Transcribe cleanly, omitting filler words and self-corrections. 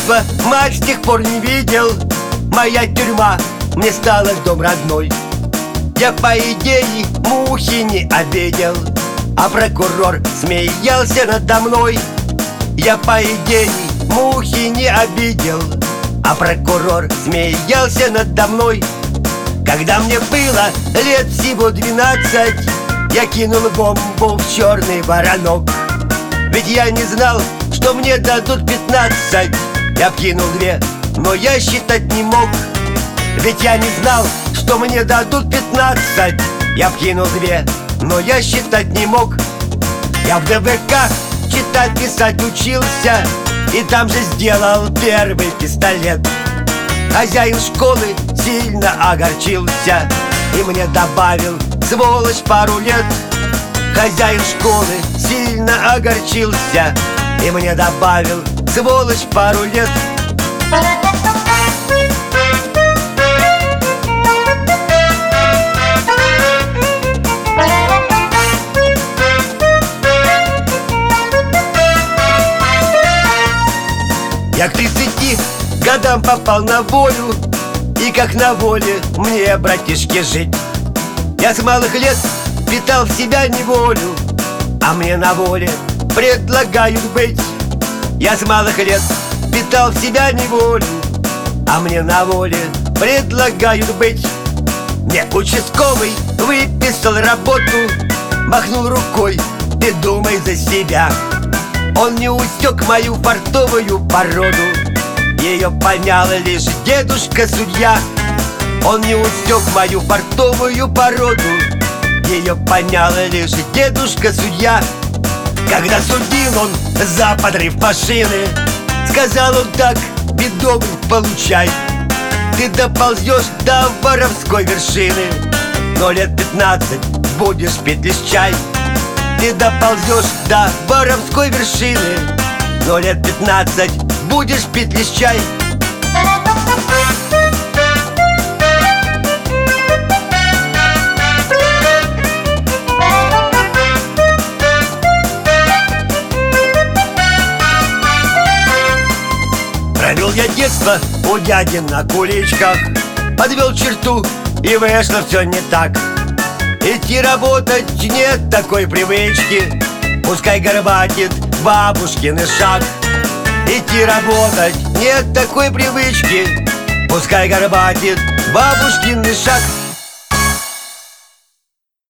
детства мать с тех пор не видел. Моя тюрьма мне стала дом родной. Я, по идее, мухи не обидел, а прокурор смеялся надо мной. Я, по идее, мухи не обидел, а прокурор смеялся надо мной. Когда мне было лет всего 12, я кинул бомбу в черный воронок. Ведь я не знал, что мне дадут 15. Я кинул 2, но я считать не мог. Ведь я не знал, что мне дадут 15. Я кинул 2, но я считать не мог. Я в ДВК читать, писать учился, и там же сделал первый пистолет. Хозяин школы сильно огорчился и мне добавил, сволочь, пару лет. Хозяин школы сильно огорчился и мне добавил, сволочь, пару лет. Я к 30 годам попал на волю, и как на воле мне, братишки, жить. Я с малых лет питал в себя неволю, а мне на воле предлагают быть. Я с малых лет питал в себя неволю, а мне на воле предлагают быть. Мне участковый выписал работу, махнул рукой, ты думай за себя. Он не усек мою фартовую породу, ее понял лишь дедушка-судья. Он не усек мою фартовую породу, ее понял лишь дедушка-судья. Когда судил он за подрыв машины, сказал он так: бедовый, получай. Ты доползешь до воровской вершины, но лет 15 будешь пить лишь чай. Ты доползешь до воровской вершины, но лет 15 будешь пить лишь чай. Провел я детство у дяди на куличках, подвел черту, и вышло все не так. Идти работать нет такой привычки, пускай горбатит бабушкин шаг. Идти работать нет такой привычки, пускай горбатит бабушкин шаг.